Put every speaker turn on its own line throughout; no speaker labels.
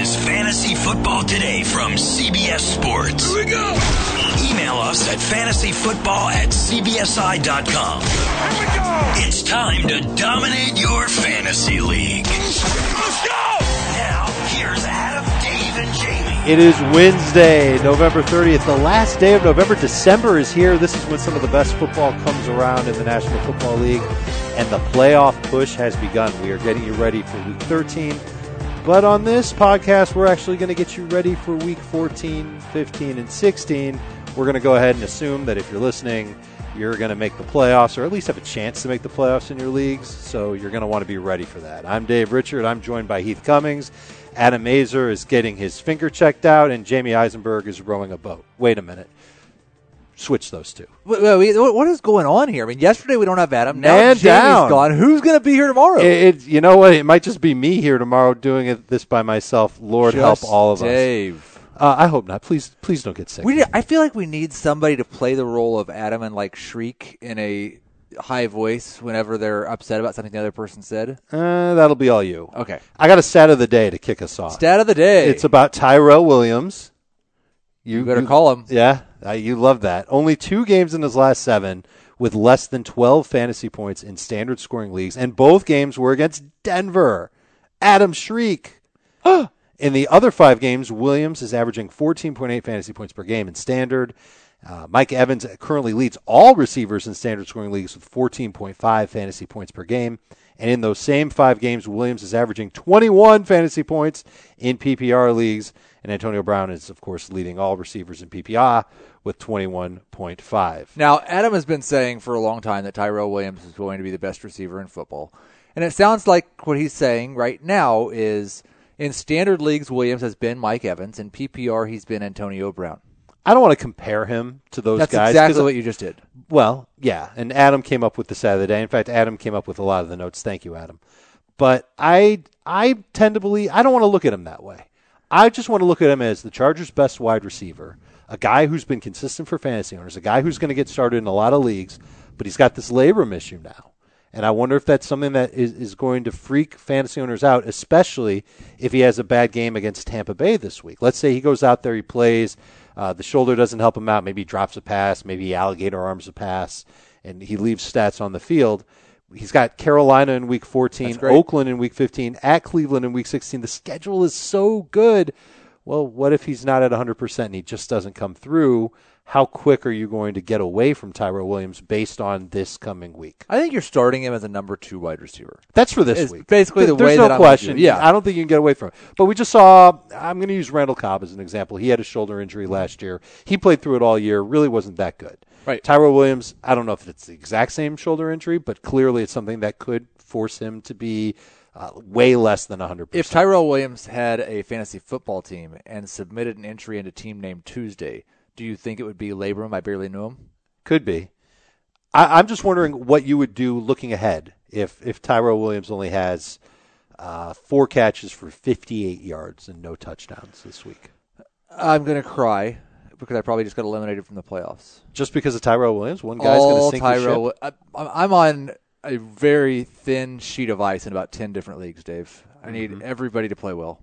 is Fantasy Football Today from CBS Sports.
Here we go.
Email us at fantasyfootball@cbsi.com.
Here we go.
It's time to dominate your fantasy league.
Let's go.
Now, here's Adam, Dave, and Jamie.
It is Wednesday, November 30th, the last day of November. December is here. This is when some of the best football comes around in the National Football League, and the playoff push has begun. We are getting you ready for Week 13. But on this podcast, we're actually going to get you ready for Week 14, 15, and 16. We're going to go ahead and assume that if you're listening, you're going to make the playoffs, or at least have a chance to make the playoffs in your leagues. So you're going to want to be ready for that. I'm Dave Richard. I'm joined by Heath Cummings. Adam Mazer is getting his finger checked out, and Jamie Eisenberg is rowing a boat. Wait a minute. Switch those two.
Wait, what is going on here? I mean, yesterday we don't have Adam. Now
Man
Jamie's
down.
gone. Who's going to be here tomorrow?
You know what? It might just be me here tomorrow doing this by myself. Lord help all of us.
Dave.
I hope not. Please don't get sick.
I feel like we need somebody to play the role of Adam and like shriek in a high voice whenever they're upset about something the other person said.
That'll be all you.
Okay.
I got a stat of the day to kick us off.
Stat of the day.
It's about Tyrell Williams.
You better call him.
Yeah, you love that. Only 2 games in his last 7 with less than 12 fantasy points in standard scoring leagues, and both games were against Denver. Adam Shriek. In the other 5 games, Williams is averaging 14.8 fantasy points per game in standard. Mike Evans currently leads all receivers in standard scoring leagues with 14.5 fantasy points per game. And in those same 5 games, Williams is averaging 21 fantasy points in PPR leagues. And Antonio Brown is, of course, leading all receivers in PPR with 21.5.
Now, Adam has been saying for a long time that Tyrell Williams is going to be the best receiver in football. And it sounds like what he's saying right now is in standard leagues, Williams has been Mike Evans. In PPR, he's been Antonio Brown.
I don't want to compare him to those
That's
guys.
That's exactly what you just did.
Well, yeah, and Adam came up with the stat of the day. In fact, Adam came up with a lot of the notes. Thank you, Adam. But I tend to believe, I don't want to look at him that way. I just want to look at him as the Chargers' best wide receiver, a guy who's been consistent for fantasy owners, a guy who's going to get started in a lot of leagues, but he's got this labrum issue now. And I wonder if that's something that is going to freak fantasy owners out, especially if he has a bad game against Tampa Bay this week. Let's say he goes out there, he plays, the shoulder doesn't help him out, maybe he drops a pass, maybe he alligator arms a pass, and he leaves stats on the field. He's got Carolina in Week 14, Oakland in Week 15, at Cleveland in Week 16. The schedule is so good. Well, what if he's not at 100% and he just doesn't come through? How quick are you going to get away from Tyrell Williams based on this coming week?
I think you're starting him as a number 2 wide receiver.
That's for this week.
Basically the way
There's
that
no
I'm
question.
Yeah.
I don't think you can get away from it. But we just saw, I'm going to use Randall Cobb as an example. He had a shoulder injury last year. He played through it all year, really wasn't that good.
Right.
Tyrell Williams, I don't know if it's the exact same shoulder injury, but clearly it's something that could force him to be way less than 100%.
If Tyrell Williams had a fantasy football team and submitted an entry into Team Name Tuesday, do you think it would be labrum? I barely knew him.
Could be. I'm just wondering what you would do looking ahead if Tyrell Williams only has 4 catches for 58 yards and no touchdowns this week.
I'm going to cry because I probably just got eliminated from the playoffs.
Just because of Tyrell Williams? One guy's going to sink the ship?
I'm on a very thin sheet of ice in about 10 different leagues, Dave. I need everybody to play well.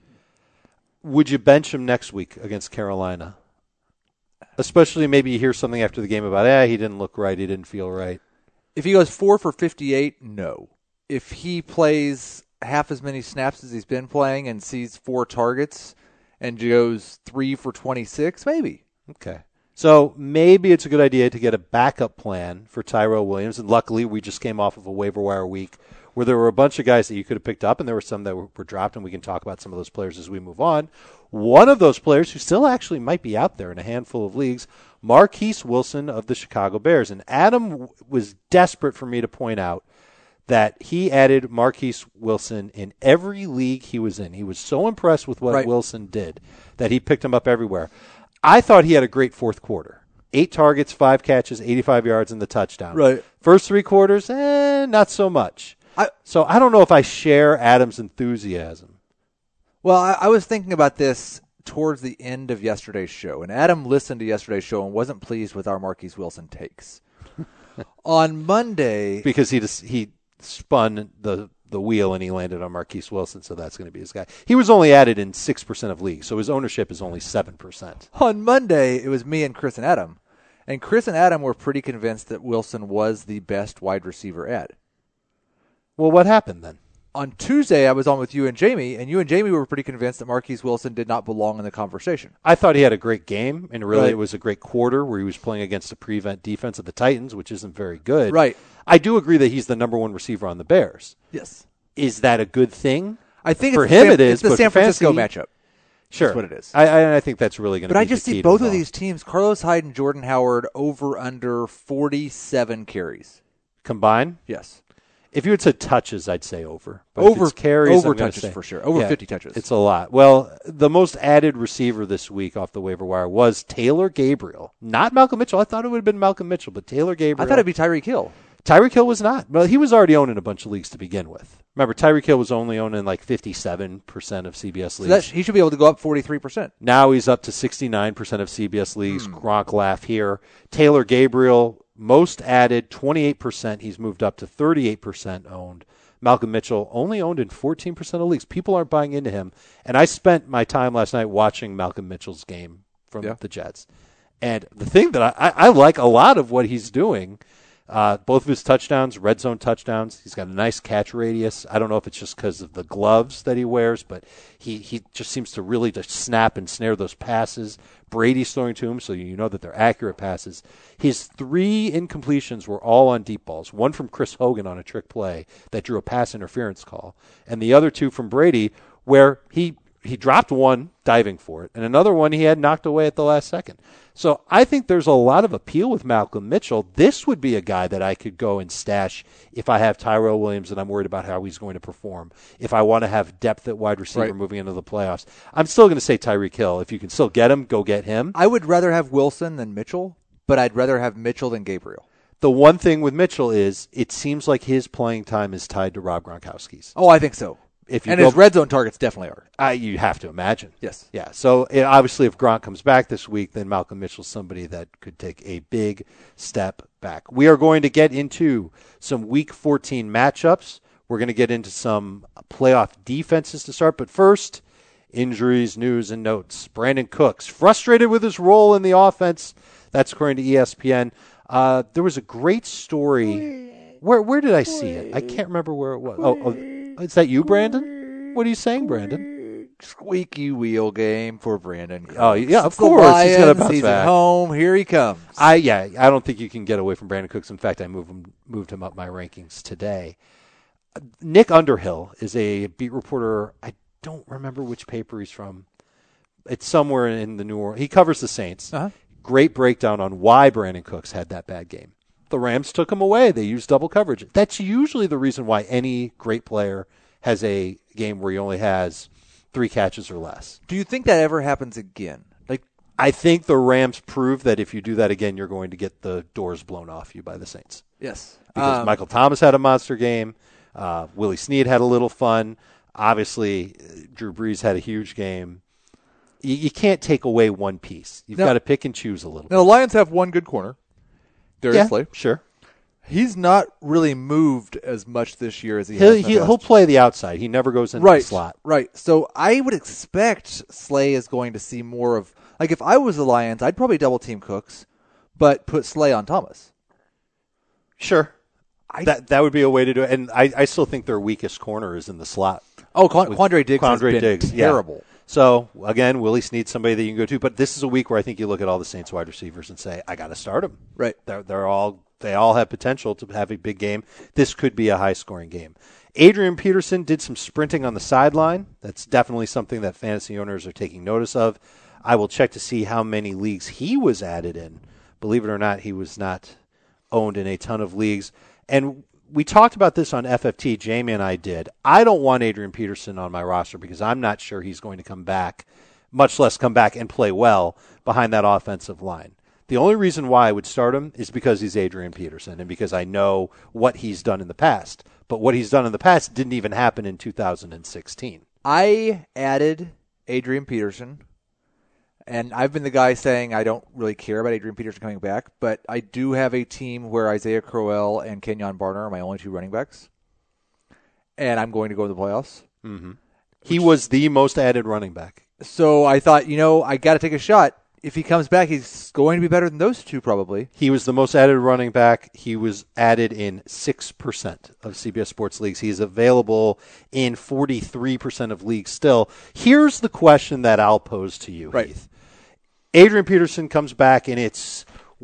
Would you bench him next week against Carolina? Especially maybe you hear something after the game about, he didn't look right, he didn't feel right.
If he goes 4 for 58, no. If he plays half as many snaps as he's been playing and sees 4 targets and goes 3 for 26, maybe.
Okay. So maybe it's a good idea to get a backup plan for Tyrell Williams. And luckily, we just came off of a waiver wire week where there were a bunch of guys that you could have picked up, and there were some that were dropped, and we can talk about some of those players as we move on. One of those players who still actually might be out there in a handful of leagues, Marquise Wilson of the Chicago Bears. And Adam was desperate for me to point out that he added Marquise Wilson in every league he was in. He was so impressed with what Wilson did that he picked him up everywhere. I thought he had a great fourth quarter. 8 targets, 5 catches, 85 yards, and the touchdown.
Right.
First 3 quarters, not so much. So I don't know if I share Adam's enthusiasm.
Well, I was thinking about this towards the end of yesterday's show, and Adam listened to yesterday's show and wasn't pleased with our Marquise Wilson takes. On Monday,
because he spun the the wheel and he landed on Marquise Wilson, so that's going to be his guy. He was only added in 6% of leagues, so his ownership is only 7%.
On Monday, it was me and Chris and Adam. And Chris and Adam were pretty convinced that Wilson was the best wide receiver add.
Well, what happened then?
On Tuesday, I was on with you and Jamie, and you and Jamie were pretty convinced that Marquise Wilson did not belong in the conversation.
I thought he had a great game, and really
Right.
It was a great quarter where he was playing against the prevent defense of the Titans, which isn't very good.
Right.
I do agree that he's the number one receiver on the Bears.
Yes.
Is that a good thing?
I think
For
it's
him
the
it is,
It's the
but
San
for
Francisco
fantasy-
matchup.
Sure.
That's what it is.
I think that's really going to
But
be
I just
the key
see
to
both
them
of
all.
these teams, Carlos Hyde and Jordan Howard, over under 47 carries.
Combined?
Yes.
If you had said touches, I'd say over. But if
Over
it's carries,
over
I'm gonna
touches
say-
for sure. Over
Yeah,
50 touches.
It's a lot. Well, the most added receiver this week off the waiver wire was Taylor Gabriel. Not Malcolm Mitchell. I thought it would have been Malcolm Mitchell, but Taylor
I
Gabriel.
thought it'd be Tyreek Hill.
Tyreek Hill was not. Well, he was already owned in a bunch of leagues to begin with. Remember, Tyreek Hill was only owned in like 57% of CBS
So
leagues.
he should be able to go up 43%.
Now he's up to 69% of CBS leagues.
Hmm.
Gronk laugh here. Taylor Gabriel, most added, 28%. He's moved up to 38% owned. Malcolm Mitchell only owned in 14% of leagues. People aren't buying into him. And I spent my time last night watching Malcolm Mitchell's game from the Jets. And the thing that I like a lot of what he's doing, both of his touchdowns, red zone touchdowns. He's got a nice catch radius. I don't know if it's just because of the gloves that he wears, but he just seems to really just snap and snare those passes. Brady's throwing to him, so you know that they're accurate passes. His 3 incompletions were all on deep balls. One from Chris Hogan on a trick play that drew a pass interference call, and the other 2 from Brady where he dropped one diving for it, and another one he had knocked away at the last second. So I think there's a lot of appeal with Malcolm Mitchell. This would be a guy that I could go and stash if I have Tyrell Williams and I'm worried about how he's going to perform. If I want to have depth at wide receiver moving into the playoffs. I'm still going to say Tyreek Hill. If you can still get him, go get him.
I would rather have Wilson than Mitchell, but I'd rather have Mitchell than Gabriel.
The one thing with Mitchell is it seems like his playing time is tied to Rob Gronkowski's.
Oh, I think so.
If you
and
go,
his red zone targets definitely are.
You have to imagine.
Yes.
Yeah. So obviously, if Gronk comes back this week, then Malcolm Mitchell's somebody that could take a big step back. We are going to get into some Week 14 matchups. We're going to get into some playoff defenses to start. But first, injuries, news, and notes. Brandon Cooks, frustrated with his role in the offense. That's according to ESPN. There was a great story. Where did I see it? I can't remember where it was. Oh, is that you, Brandon? What are you saying, Brandon?
Squeaky wheel game for Brandon Cooks.
Oh, yeah, of
It's the
course. He's
Lions.
gonna bounce
He's
back.
at home. Here he comes.
I don't think you can get away from Brandon Cooks. In fact, I moved him up my rankings today. Nick Underhill is a beat reporter. I don't remember which paper he's from. It's somewhere in the New Orleans. He covers the Saints.
Uh-huh.
Great breakdown on why Brandon Cooks had that bad game. The Rams took him away. They used double coverage. That's usually the reason why any great player has a game where he only has 3 catches or less.
Do you think that ever happens again? Like,
I think the Rams prove that if you do that again, you're going to get the doors blown off you by the Saints.
yes.
Because Michael Thomas had a monster game. Willie Snead had a little fun. Obviously, Drew Brees had a huge game. You can't take away one piece. You've got to pick and choose a little
Now, the Lions have one good corner. Darius Slay.
Sure.
He's not really moved as much this year as he has in the
He'll
past.
play the outside. He never goes into the slot.
Right. So I would expect Slay is going to see more of, like, if I was the Lions, I'd probably double team Cooks, but put Slay on Thomas.
Sure. That would be a way to do it. And I still think their weakest corner is in the slot.
Oh, Quandre Diggs has been terrible.
Yeah. So, again, Willie Snead's somebody that you can go to. But this is a week where I think you look at all the Saints wide receivers and say, I got to start them.
Right.
They all have potential to have a big game. This could be a high-scoring game. Adrian Peterson did some sprinting on the sideline. That's definitely something that fantasy owners are taking notice of. I will check to see how many leagues he was added in. Believe it or not, he was not owned in a ton of leagues. And we talked about this on FFT, Jamie and I did. I don't want Adrian Peterson on my roster because I'm not sure he's going to come back, much less come back and play well behind that offensive line. The only reason why I would start him is because he's Adrian Peterson and because I know what he's done in the past. But what he's done in the past didn't even happen in 2016.
I added Adrian Peterson, and I've been the guy saying I don't really care about Adrian Peterson coming back, but I do have a team where Isaiah Crowell and Kenyon Barner are my only 2 running backs. and I'm going to go to the playoffs.
He was the most added running back.
So I thought, I got to take a shot. If he comes back, he's going to be better than those two probably.
He was the most added running back. He was added in 6% of CBS Sports leagues. He's available in 43% of leagues still. Here's the question that I'll pose to you,
Right.
Heath. Adrian Peterson comes back, and it's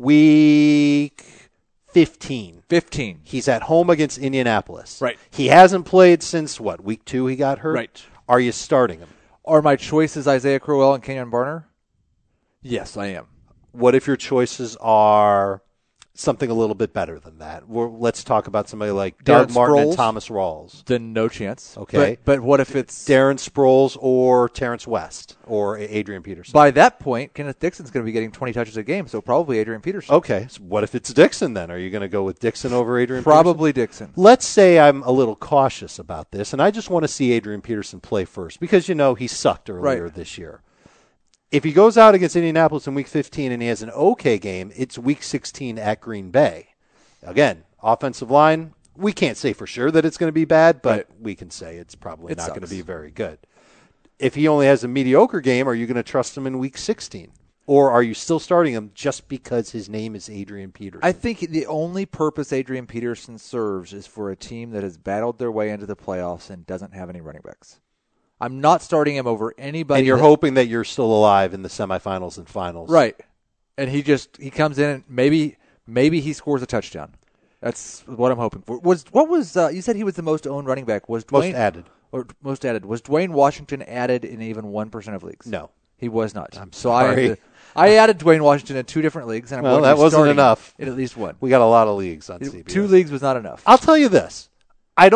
week 15.
15.
He's at home against Indianapolis.
Right.
He hasn't played since, week 2 he got hurt?
Right.
Are you starting him?
Are my choices Isaiah Crowell and Kenyon Barner? Yes, I am.
What if your choices are something a little bit better than that? Let's talk about somebody like Doug
Darren
Martin and
Sproles?
Thomas Rawls.
Then no chance.
Okay.
But what if it's...
Darren Sproles or Terrence West or Adrian Peterson?
By that point, Kenneth Dixon's going to be getting 20 touches a game, so probably Adrian Peterson.
Okay. So what if it's Dixon then? Are you going to go with Dixon over Adrian
Probably
Peterson?
Dixon.
Let's say I'm a little cautious about this, and I just want to see Adrian Peterson play first because, he sucked earlier this year. If he goes out against Indianapolis in Week 15 and he has an okay game, it's Week 16 at Green Bay. Again, offensive line, we can't say for sure that it's going to be bad, but we can say it's probably not going to be very good. If he only has a mediocre game, are you going to trust him in Week 16? Or are you still starting him just because his name is Adrian Peterson?
I think the only purpose Adrian Peterson serves is for a team that has battled their way into the playoffs and doesn't have any running backs. I'm not starting him over anybody.
And you're hoping that you're still alive in the semifinals and finals.
Right. And he comes in and maybe he scores a touchdown. That's what I'm hoping for. You said he was the most owned running back. Was Dwayne,
Most added.
Was Dwayne Washington added in even 1% of leagues?
No.
He was not.
I'm sorry.
I added Dwayne Washington in 2 different leagues, and I'm going to
that
be
wasn't
starting
enough.
in at least one.
We got a lot of leagues on CBS.
2 leagues was not enough.
I'll tell you this. I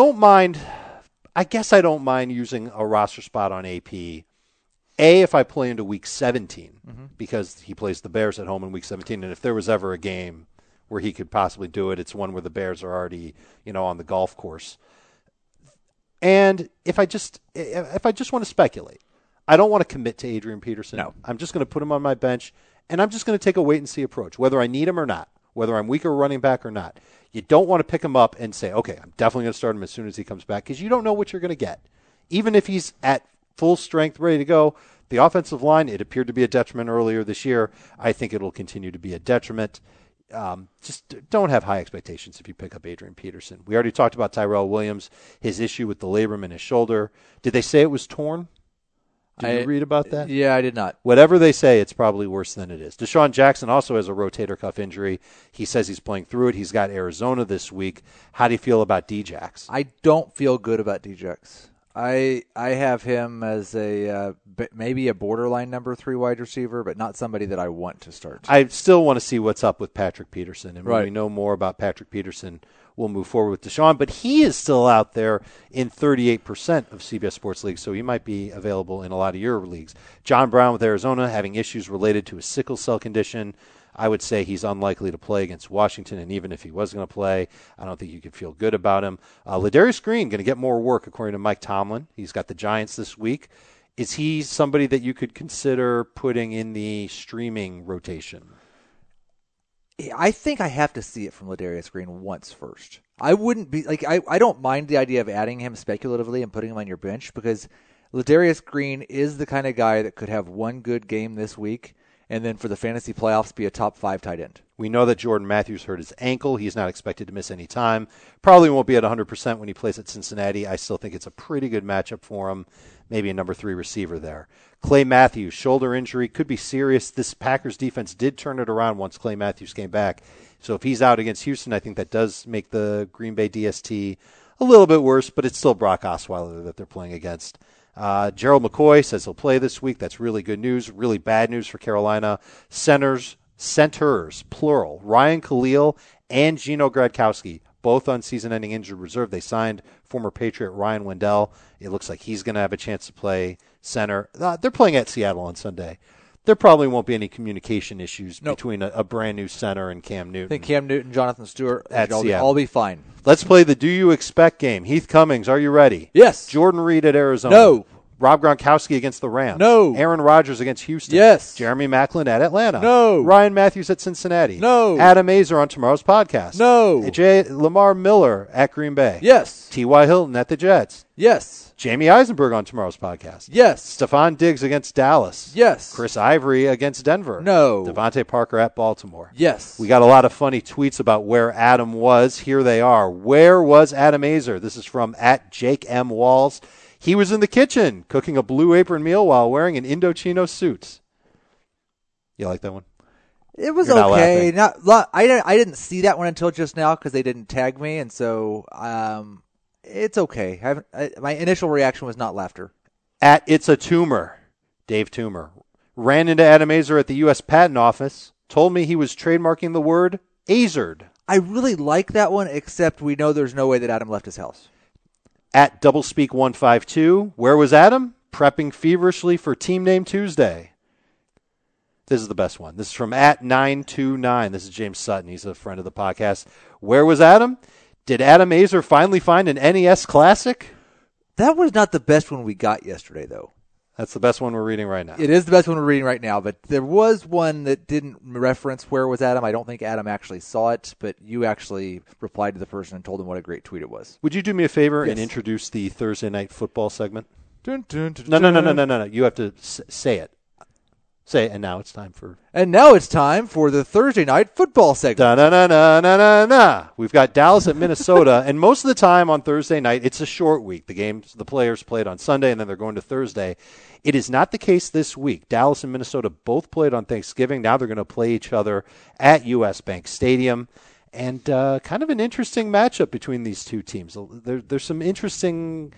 guess I don't mind using a roster spot on AP. If I play into Week 17, because he plays the Bears at home in Week 17, and if there was ever a game where he could possibly do it, it's one where the Bears are already, on the golf course. And if I just want to speculate, I don't want to commit to Adrian Peterson.
No.
I'm just going to put him on my bench, and I'm just going to take a wait-and-see approach, whether I need him or not, whether I'm weaker running back or not. You don't want to pick him up and say, okay, I'm definitely going to start him as soon as he comes back, because you don't know what you're going to get. Even if he's at full strength, ready to go, the offensive line, it appeared to be a detriment earlier this year. I think it'll continue to be a detriment. Just don't have high expectations if you pick up Adrian Peterson. We already talked about Tyrell Williams, his issue with the labrum in his shoulder. Did they say it was torn? Did you read about that?
Yeah, I did not.
Whatever they say, it's probably worse than it is. Deshaun Jackson also has a rotator cuff injury. He says he's playing through it. He's got Arizona this week. How do you feel about Djax?
I don't feel good about Djax. I have him as maybe a borderline number 3 wide receiver, but not somebody that I want to start.
I still want to see what's up with Patrick Peterson. And when
Right.
we know more about Patrick Peterson, we'll move forward with Deshaun. But he is still out there in 38% of CBS Sports leagues, so he might be available in a lot of your leagues. John Brown with Arizona having issues related to a sickle cell condition. I would say he's unlikely to play against Washington, and even if he was going to play, I don't think you could feel good about him. Ladarius Green going to get more work, according to Mike Tomlin. He's got the Giants this week. Is he somebody that you could consider putting in the streaming rotation?
I think I have to see it from Ladarius Green once first. I wouldn't be I don't mind the idea of adding him speculatively and putting him on your bench, because Ladarius Green is the kind of guy that could have one good game this week and then for the fantasy playoffs be a top 5 tight end.
We know that Jordan Matthews hurt his ankle. He's not expected to miss any time. Probably won't be at 100% when he plays at Cincinnati. I still think it's a pretty good matchup for him. Maybe a number 3 receiver there. Clay Matthews, shoulder injury, could be serious. This Packers defense did turn it around once Clay Matthews came back. So if he's out against Houston, I think that does make the Green Bay DST a little bit worse, but it's still Brock Osweiler that they're playing against. Gerald McCoy says he'll play this week. That's really good news. Really bad news for Carolina. Centers, plural, Ryan Khalil and Gino Gradkowski, both on season-ending injured reserve. They signed former Patriot Ryan Wendell. It looks like he's going to have a chance to play center. They're playing at Seattle on Sunday. There probably won't be any communication issues between a brand-new center and Cam Newton.
I think Cam Newton, Jonathan Stewart,
At
all
Seattle.
be fine.
Let's play the Do You Expect game. Heath Cummings, are you ready?
Yes.
Jordan Reed at Arizona.
No.
Rob Gronkowski against the Rams.
No.
Aaron Rodgers against Houston.
Yes.
Jeremy Maclin at Atlanta.
No.
Ryan Matthews at Cincinnati.
No.
Adam Azer on tomorrow's podcast.
No.
Lamar Miller at Green Bay.
Yes.
T.Y. Hilton at the Jets.
Yes.
Jamie Eisenberg on tomorrow's podcast.
Yes.
Stephon Diggs against Dallas.
Yes.
Chris Ivory against Denver.
No.
Devontae Parker at Baltimore.
Yes.
We got a lot of funny tweets about where Adam was. Here they are. Where was Adam Azer? This is from at Jake M. Walls. He was in the kitchen cooking a Blue Apron meal while wearing an Indochino suit. You like that one?
It was
You're
okay.
not
I didn't see that one until just now because they didn't tag me, and so it's okay. My initial reaction was not laughter.
At It's a Tumor, Dave Toomer, ran into Adam Azer at the U.S. Patent Office, told me he was trademarking the word Azered.
I really like that one, except we know there's no way that Adam left his house.
At Doublespeak152, where was Adam? Prepping feverishly for Team Name Tuesday. This is the best one. This is from at 929. This is James Sutton. He's a friend of the podcast. Where was Adam? Did Adam Azer finally find an NES Classic?
That was not the best one we got yesterday, though.
That's the best one we're reading right now.
It is the best one we're reading right now, but there was one that didn't reference where was Adam. I don't think Adam actually saw it, but you actually replied to the person and told him what a great tweet it was.
Would you do me a favor and
Yes.
introduce the Thursday Night Football segment?
Dun, dun, dun,
No.
dun.
You have to say it. Say it, and now it's time for...
And now it's time for the Thursday Night Football segment.
Da-na-na-na-na-na-na. We've got Dallas at Minnesota, and most of the time on Thursday night, it's a short week. The players played on Sunday, and then they're going to Thursday. It is not the case this week. Dallas and Minnesota both played on Thanksgiving. Now they're going to play each other at U.S. Bank Stadium. And kind of an interesting matchup between these two teams. There's some interesting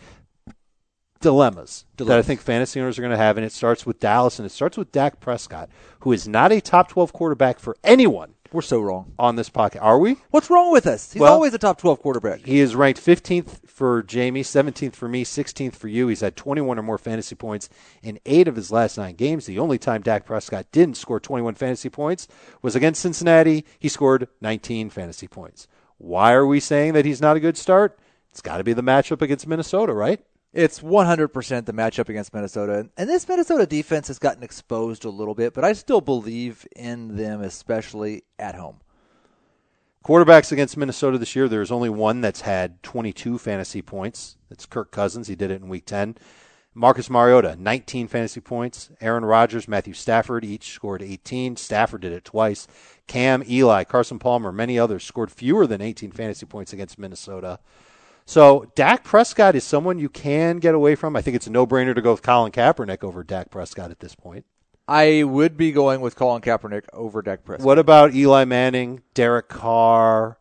dilemmas that I think fantasy owners are going to have, and it starts with Dallas, and it starts with Dak Prescott, who is not a top 12 quarterback for anyone.
We're so wrong.
On this podcast. Are we?
What's wrong with us? He's always a top 12 quarterback.
He is ranked 15th for Jamie, 17th for me, 16th for you. He's had 21 or more fantasy points in 8 of his last 9 games. The only time Dak Prescott didn't score 21 fantasy points was against Cincinnati. He scored 19 fantasy points. Why are we saying that he's not a good start? It's got to be the matchup against Minnesota, right?
It's 100% the matchup against Minnesota. And this Minnesota defense has gotten exposed a little bit, but I still believe in them, especially at home.
Quarterbacks against Minnesota this year, there's only one that's had 22 fantasy points. That's Kirk Cousins. He did it in Week 10. Marcus Mariota, 19 fantasy points. Aaron Rodgers, Matthew Stafford, each scored 18. Stafford did it twice. Cam, Eli, Carson Palmer, many others scored fewer than 18 fantasy points against Minnesota. So Dak Prescott is someone you can get away from. I think it's a no-brainer to go with Colin Kaepernick over Dak Prescott at this point.
I would be going with Colin Kaepernick over Dak Prescott.
What about Eli Manning, Derek Carr,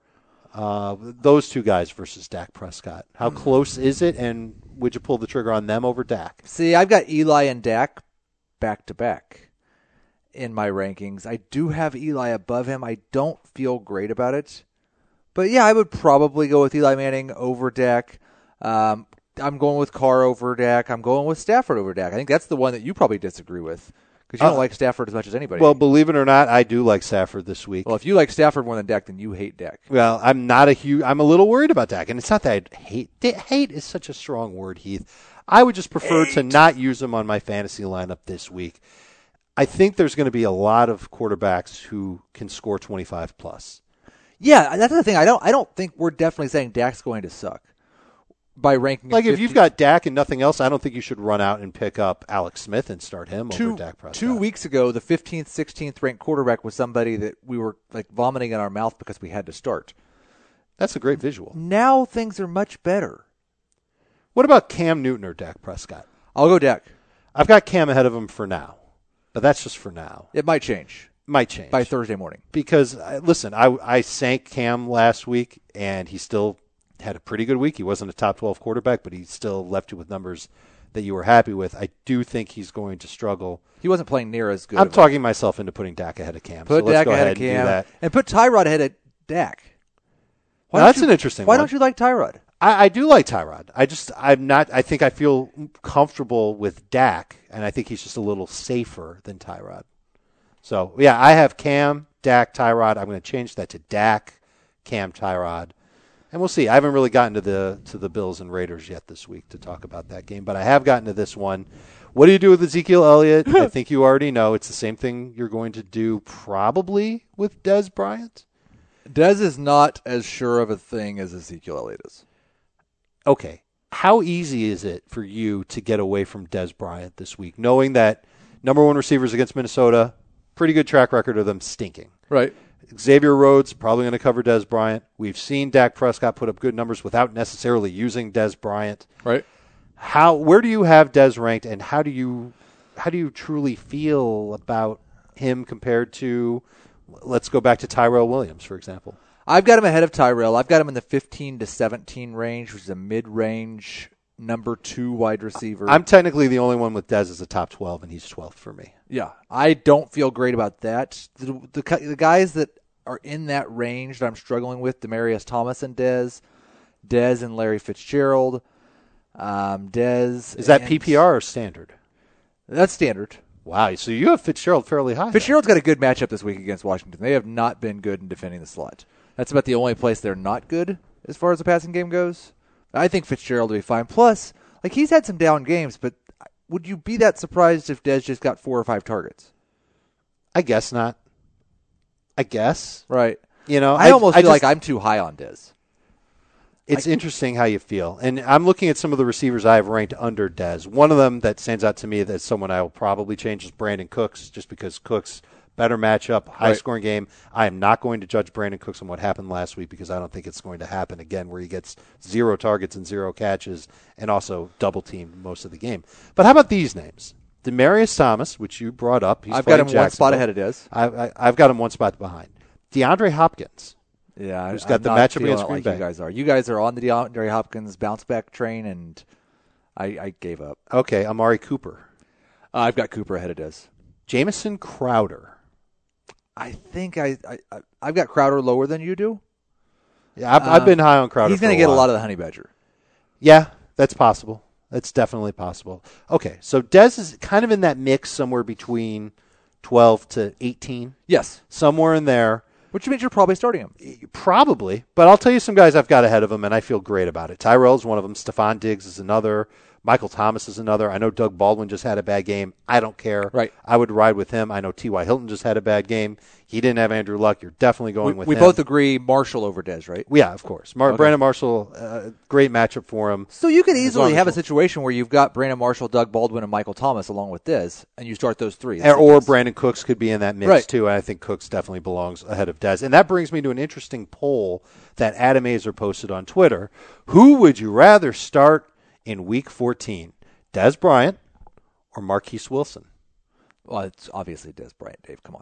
those two guys versus Dak Prescott? How close is it, and would you pull the trigger on them over Dak?
See, I've got Eli and Dak back-to-back in my rankings. I do have Eli above him. I don't feel great about it. But, yeah, I would probably go with Eli Manning over Dak. I'm going with Carr over Dak. I'm going with Stafford over Dak. I think that's the one that you probably disagree with because you don't like Stafford as much as anybody.
Well, believe it or not, I do like Stafford this week.
Well, if you like Stafford more than Dak, then you hate Dak.
Well, I'm a little worried about Dak, and it's not that I hate. Hate is such a strong word, Heath. I would just prefer to not use him on my fantasy lineup this week. I think there's going to be a lot of quarterbacks who can score 25 plus.
Yeah, that's the thing. I don't think we're definitely saying Dak's going to suck by ranking.
Like if you've got Dak and nothing else, I don't think you should run out and pick up Alex Smith and start him over Dak Prescott.
2 weeks ago, the 15th, 16th ranked quarterback was somebody that we were like vomiting in our mouth because we had to start.
That's a great visual.
Now things are much better.
What about Cam Newton or Dak Prescott?
I'll go Dak.
I've got Cam ahead of him for now, but that's just for now.
It might change.
Might change
by Thursday morning.
Because, listen, I sank Cam last week, and he still had a pretty good week. He wasn't a top 12 quarterback, but he still left you with numbers that you were happy with. I do think he's going to struggle.
He wasn't playing near as good.
I'm talking myself into putting Dak ahead of Cam.
Put
so let's
Dak
go
ahead
ahead
of
and
Cam.
do that.
And put Tyrod ahead of Dak.
Now, that's an interesting one.
Why don't you like Tyrod?
I do like Tyrod. I think I feel comfortable with Dak, and I think he's just a little safer than Tyrod. So, yeah, I have Cam, Dak, Tyrod. I'm going to change that to Dak, Cam, Tyrod. And we'll see. I haven't really gotten to the Bills and Raiders yet this week to talk about that game, but I have gotten to this one. What do you do with Ezekiel Elliott? I think you already know. It's the same thing you're going to do probably with Dez Bryant.
Dez is not as sure of a thing as Ezekiel Elliott is.
Okay. How easy is it for you to get away from Dez Bryant this week, knowing that number one receivers against Minnesota, pretty good track record of them stinking?
Right.
Xavier Rhodes probably going to cover Dez Bryant. We've seen Dak Prescott put up good numbers without necessarily using Dez Bryant.
Right.
Where do you have Dez ranked, and how do you truly feel about him compared to, let's go back to Tyrell Williams, for example?
I've got him ahead of Tyrell. I've got him in the 15 to 17 range, which is a mid-range number 2 wide receiver.
I'm technically the only one with Dez as a top 12, and he's 12th for me.
Yeah, I don't feel great about that. The guys that are in that range that I'm struggling with, Demaryius Thomas and Dez and Larry Fitzgerald. Dez
is that PPR or standard?
That's standard.
Wow, so you have Fitzgerald fairly high.
Fitzgerald's got a good matchup this week against Washington. They have not been good in defending the slot. That's about the only place they're not good as far as the passing game goes. I think Fitzgerald will be fine. Plus, he's had some down games, but would you be that surprised if Dez just got 4 or 5 targets?
I guess not. I guess.
Right.
I
almost feel like I'm too high on Dez.
It's interesting how you feel. And I'm looking at some of the receivers I have ranked under Dez. One of them that stands out to me that's someone I will probably change is Brandon Cooks, just because Cooks, better matchup, high-scoring game. I am not going to judge Brandon Cooks on what happened last week because I don't think it's going to happen again where he gets 0 targets and 0 catches and also double-teamed most of the game. But how about these names? Demaryius Thomas, which you brought up.
I've got him one spot ahead of Dez.
I've got him one spot behind. DeAndre Hopkins.
Yeah,
who's got the matchup against Green Bay.
You guys are on the DeAndre Hopkins bounce-back train, and I gave up.
Okay, Amari Cooper.
I've got Cooper ahead of Dez.
Jamison Crowder.
I think I've got Crowder lower than you do.
Yeah, I've been high on Crowder.
He's going to get a lot of the honey badger.
Yeah, that's possible. That's definitely possible. Okay, so Dez is kind of in that mix somewhere between 12 to 18.
Yes.
Somewhere in there.
Which means you're probably starting him.
Probably. But I'll tell you some guys I've got ahead of him, and I feel great about it. Tyrell's one of them. Stephon Diggs is another. Michael Thomas is another. I know Doug Baldwin just had a bad game. I don't care.
Right.
I would ride with him. I know T.Y. Hilton just had a bad game. He didn't have Andrew Luck. You're definitely going with him.
We both agree Marshall over Dez, right?
Yeah, of course. Brandon Marshall, great matchup for him.
So you could easily have a situation where you've got Brandon Marshall, Doug Baldwin, and Michael Thomas along with Dez, and you start those 3.
Or Brandon Cooks could be in that mix,
right,
too. And I think Cooks definitely belongs ahead of Dez. And that brings me to an interesting poll that Adam Azer posted on Twitter. Who would you rather start in Week 14? Dez Bryant or Marquise Wilson?
Well, it's obviously Dez Bryant, Dave. Come on.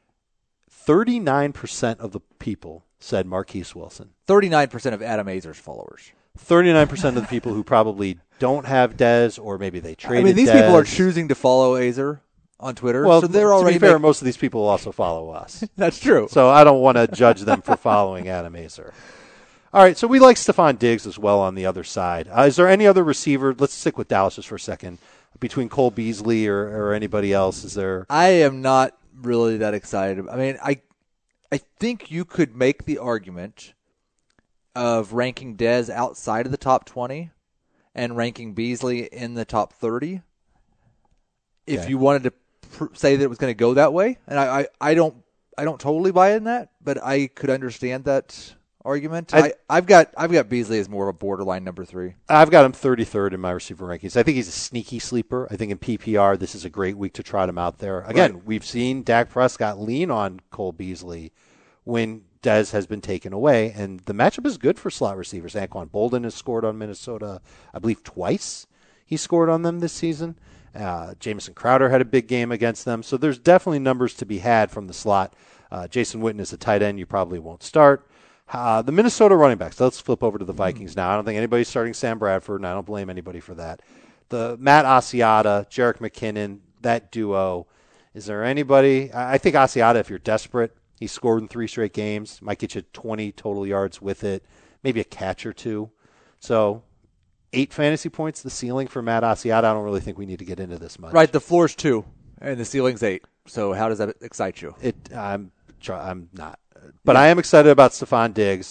39% of the people said Marquise Wilson.
39% of Adam Azer's followers.
39% of the people who probably don't have Dez, or maybe they traded
these
Dez.
people are choosing to follow Azer on Twitter.
Well,
so they're already
to be fair, most of these people will also follow us.
That's true.
So I don't want to judge them for following Adam Azer. All right, so we like Stephon Diggs as well on the other side. Is there any other receiver? Let's stick with Dallas just for a second. Between Cole Beasley or anybody else, is there?
I am not really that excited. I mean, I think you could make the argument of ranking Dez outside of the top 20 and ranking Beasley in the top 30 if you wanted to say that it was going to go that way. And I don't totally buy in that, but I could understand that argument. I've got Beasley as more of a borderline number 3.
I've got him 33rd in my receiver rankings. I think he's a sneaky sleeper. I think in PPR this is a great week to trot him out there. Again, We've seen Dak Prescott lean on Cole Beasley when Dez has been taken away, and the matchup is good for slot receivers. Anquan Boldin has scored on Minnesota, I believe, twice. He scored on them this season. Jamison Crowder had a big game against them. So there's definitely numbers to be had from the slot. Jason Witten is a tight end you probably won't start. The Minnesota running backs. Let's flip over to the Vikings now. I don't think anybody's starting Sam Bradford, and I don't blame anybody for that. The Matt Asiata, Jerick McKinnon, that duo. Is there anybody? I think Asiata, if you're desperate, he scored in 3 straight games. Might get you 20 total yards with it. Maybe a catch or 2. So 8 fantasy points, the ceiling for Matt Asiata. I don't really think we need to get into this much.
Right, the floor's 2, and the ceiling's 8. So how does that excite you?
I'm not. But I am excited about Stephon Diggs.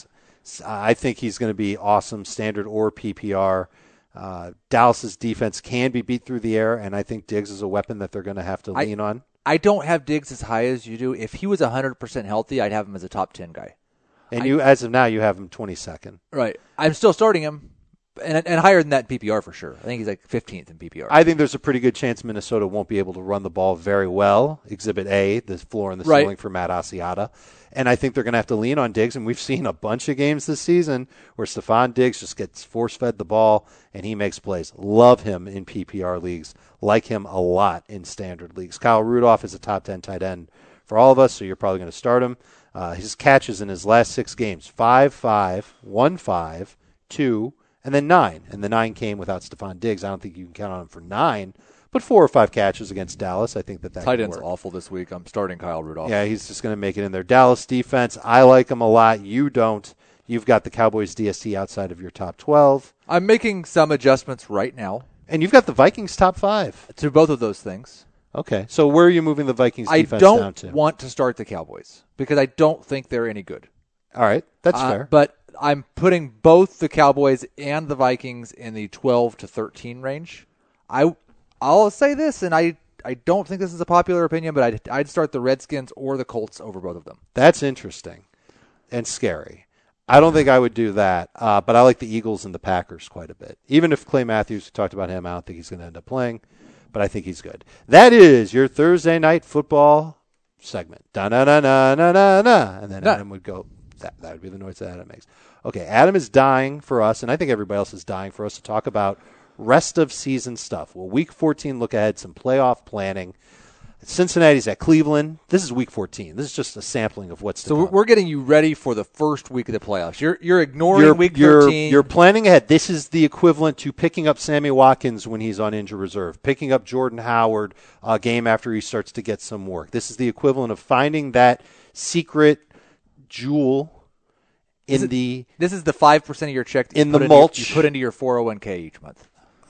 I think he's going to be awesome, standard or PPR. Dallas's defense can be beat through the air, and I think Diggs is a weapon that they're going to have to lean on.
I don't have Diggs as high as you do. If he was 100% healthy, I'd have him as a top 10 guy.
And as of now, you have him 22nd.
Right. I'm still starting him, and higher than that in PPR for sure. I think he's like 15th in PPR.
I think there's a pretty good chance Minnesota won't be able to run the ball very well. Exhibit A, the floor and the ceiling for Matt Asiata. And I think they're going to have to lean on Diggs, and we've seen a bunch of games this season where Stephon Diggs just gets force-fed the ball, and he makes plays. Love him in PPR leagues. Like him a lot in standard leagues. Kyle Rudolph is a top 10 tight end for all of us, so you're probably going to start him. His catches in his last 6 games, 5-5, 1-5, 2, and then 9. And the 9 came without Stephon Diggs. I don't think you can count on him for 9. But 4 or 5 catches against Dallas, I think that
tight end's
work.
awful this week. I'm starting Kyle Rudolph.
Yeah, he's just going to make it in there. Dallas defense, I like him a lot. You don't. You've got the Cowboys DST outside of your top 12.
I'm making some adjustments right now.
And you've got the Vikings top 5.
To both of those things.
Okay, so where are you moving the Vikings defense down to?
I don't want to start the Cowboys because I don't think they're any good.
All right, that's fair.
But I'm putting both the Cowboys and the Vikings in the 12 to 13 range. I'll say this, and I don't think this is a popular opinion, but I'd start the Redskins or the Colts over both of them.
That's interesting and scary. I don't think I would do that, but I like the Eagles and the Packers quite a bit. Even if Clay Matthews, we talked about him, I don't think he's going to end up playing, but I think he's good. That is your Thursday night football segment. Da-na-na-na-na-na-na. And then Adam would go, that would be the noise that Adam makes. Okay, Adam is dying for us, and I think everybody else is dying for us to talk about rest of season stuff. Well, week 14 look ahead, some playoff planning. Cincinnati's at Cleveland. This is week 14. This is just a sampling of what's to come.
So we're getting you ready for the first week of the playoffs. You're ignoring week 13.
You're planning ahead. This is the equivalent to picking up Sammy Watkins when he's on injured reserve, picking up Jordan Howard a game after he starts to get some work. This is the equivalent of finding that secret jewel in the...
This is the 5% of your check that
in the mulch.
You put into your 401k each month.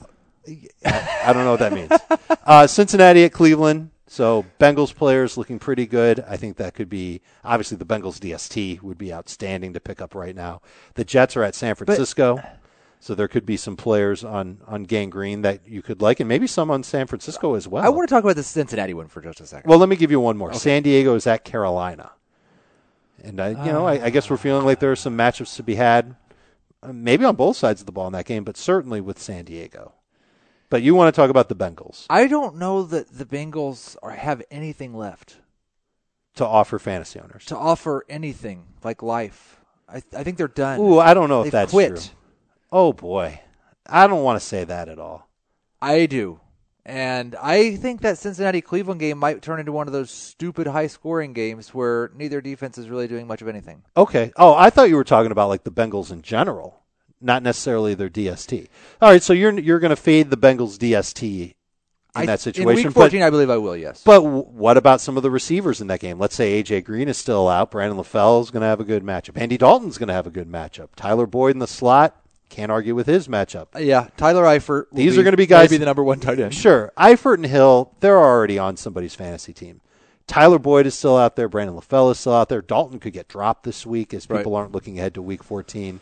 I don't know what that means. Cincinnati at Cleveland. So Bengals players looking pretty good. I think that could be, obviously the Bengals DST would be outstanding to pick up right now. The Jets are at San Francisco. So there could be some players on Gang Green that you could like, and maybe some on San Francisco as well.
I want to talk about the Cincinnati one for just a second.
Well, let me give you one more. Okay. San Diego is at Carolina. And, I guess we're feeling like there are some matchups to be had, maybe on both sides of the ball in that game, but certainly with San Diego. But you want to talk about the Bengals.
I don't know that the Bengals have anything left.
To offer fantasy owners.
To offer anything, like life. I think they're done.
Ooh, I don't know if that's
quit.
True. Oh, boy. I don't want to say that at all.
I do. And I think that Cincinnati-Cleveland game might turn into one of those stupid high-scoring games where neither defense is really doing much of anything.
Okay. Oh, I thought you were talking about like the Bengals in general. Not necessarily their DST. All right, so you're going to fade the Bengals DST in that situation.
In week 14, I believe I will, yes.
But what about some of the receivers in that game? Let's say A.J. Green is still out. Brandon LaFell is going to have a good matchup. Andy Dalton's going to have a good matchup. Tyler Boyd in the slot, can't argue with his matchup.
Yeah, Tyler Eifert.
These are going to be guys.
Maybe the number one tight end.
Sure. Eifert and Hill, they're already on somebody's fantasy team. Tyler Boyd is still out there. Brandon LaFell is still out there. Dalton could get dropped this week as people aren't looking ahead to week 14.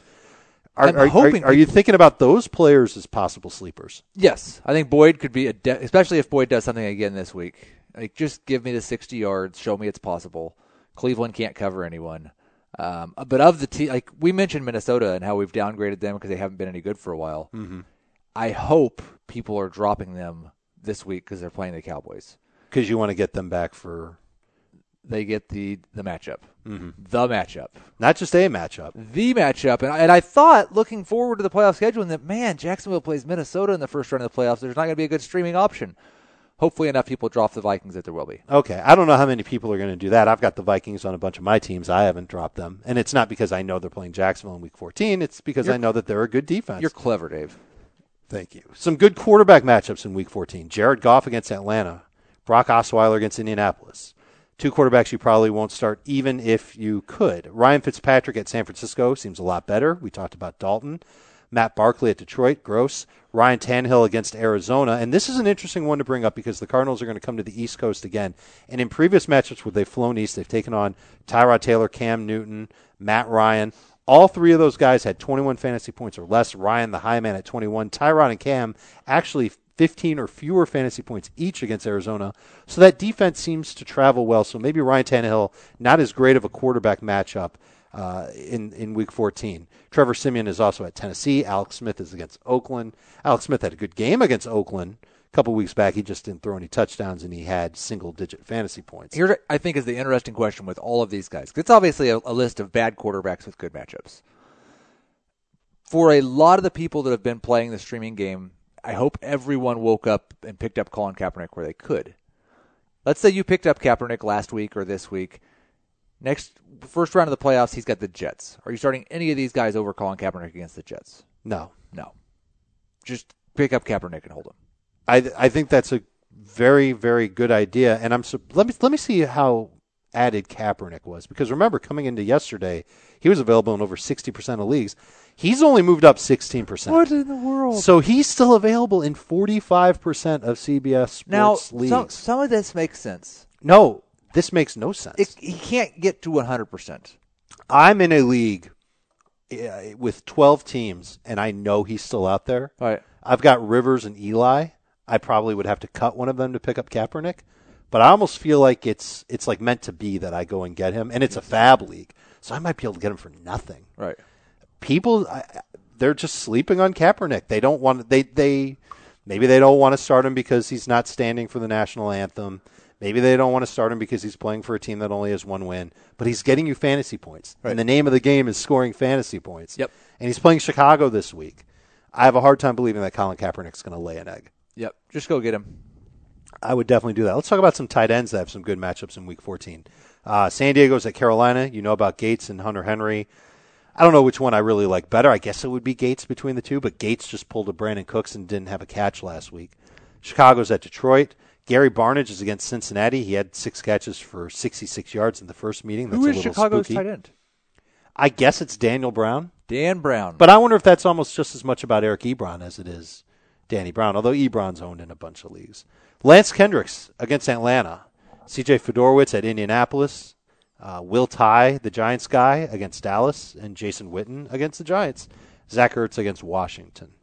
Are you thinking about those players as possible sleepers?
Yes. I think Boyd could be especially if Boyd does something again this week. Like, just give me the 60 yards. Show me it's possible. Cleveland can't cover anyone. But of the team, like we mentioned Minnesota and how we've downgraded them because they haven't been any good for a while. Mm-hmm. I hope people are dropping them this week because they're playing the Cowboys.
Because you want to get them back for...
They get the matchup. Mm-hmm. The matchup.
Not just a matchup.
The matchup. And I thought, looking forward to the playoff schedule, that, man, Jacksonville plays Minnesota in the first round of the playoffs. There's not going to be a good streaming option. Hopefully enough people drop the Vikings that there will be.
Okay. I don't know how many people are going to do that. I've got the Vikings on a bunch of my teams. I haven't dropped them. And it's not because I know they're playing Jacksonville in week 14. It's because I know that they're a good defense.
You're clever, Dave.
Thank you. Some good quarterback matchups in week 14. Jared Goff against Atlanta. Brock Osweiler against Indianapolis. Two quarterbacks you probably won't start even if you could. Ryan Fitzpatrick at San Francisco seems a lot better. We talked about Dalton. Matt Barkley at Detroit, gross. Ryan Tannehill against Arizona. And this is an interesting one to bring up because the Cardinals are going to come to the East Coast again. And in previous matchups where they've flown east, they've taken on Tyrod Taylor, Cam Newton, Matt Ryan. All three of those guys had 21 fantasy points or less. Ryan, the high man, at 21. Tyrod and Cam actually 15 or fewer fantasy points each against Arizona. So that defense seems to travel well. So maybe Ryan Tannehill, not as great of a quarterback matchup in Week 14. Trevor Siemian is also at Tennessee. Alex Smith is against Oakland. Alex Smith had a good game against Oakland a couple weeks back. He just didn't throw any touchdowns, and he had single-digit fantasy points.
Here, I think, is the interesting question with all of these guys. It's obviously a list of bad quarterbacks with good matchups. For a lot of the people that have been playing the streaming game, I hope everyone woke up and picked up Colin Kaepernick where they could. Let's say you picked up Kaepernick last week or this week. First round of the playoffs, he's got the Jets. Are you starting any of these guys over Colin Kaepernick against the Jets?
No.
Just pick up Kaepernick and hold him.
I think that's a very, very good idea. And let me see how added Kaepernick was, because remember, coming into yesterday, he was available in over 60% of leagues. He's only moved up 16%.
What in the world?
So he's still available in 45% of CBS Sports leagues.
Now, some of this makes sense.
No, this makes no sense.
He can't get to 100%.
I'm in a league with 12 teams, and I know he's still out there.
Right.
I've got Rivers and Eli. I probably would have to cut one of them to pick up Kaepernick, but I almost feel like it's like meant to be that I go and get him, and it's a fab league, so I might be able to get him for nothing.
Right.
People, they're just sleeping on Kaepernick. They don't want maybe they don't want to start him because he's not standing for the national anthem. Maybe they don't want to start him because he's playing for a team that only has one win, but he's getting you fantasy points. Right. And the name of the game is scoring fantasy points.
Yep.
And he's playing Chicago this week. I have a hard time believing that Colin Kaepernick's going to lay an egg.
Yep. Just go get him.
I would definitely do that. Let's talk about some tight ends that have some good matchups in Week 14. San Diego's at Carolina. You know about Gates and Hunter Henry. I don't know which one I really like better. I guess it would be Gates between the two, but Gates just pulled a Brandon Cooks and didn't have a catch last week. Chicago's at Detroit. Gary Barnidge is against Cincinnati. He had 6 catches for 66 yards in the first meeting. That's
Who is
a little
Chicago's
spooky.
tight end?
I guess it's Daniel Brown.
Dan Brown.
But I wonder if that's almost just as much about Eric Ebron as it is Danny Brown, although Ebron's owned in a bunch of leagues. Lance Kendricks against Atlanta. C.J. Fedorowicz at Indianapolis. Will Tye, the Giants guy, against Dallas. And Jason Witten against the Giants. Zach Ertz against Washington.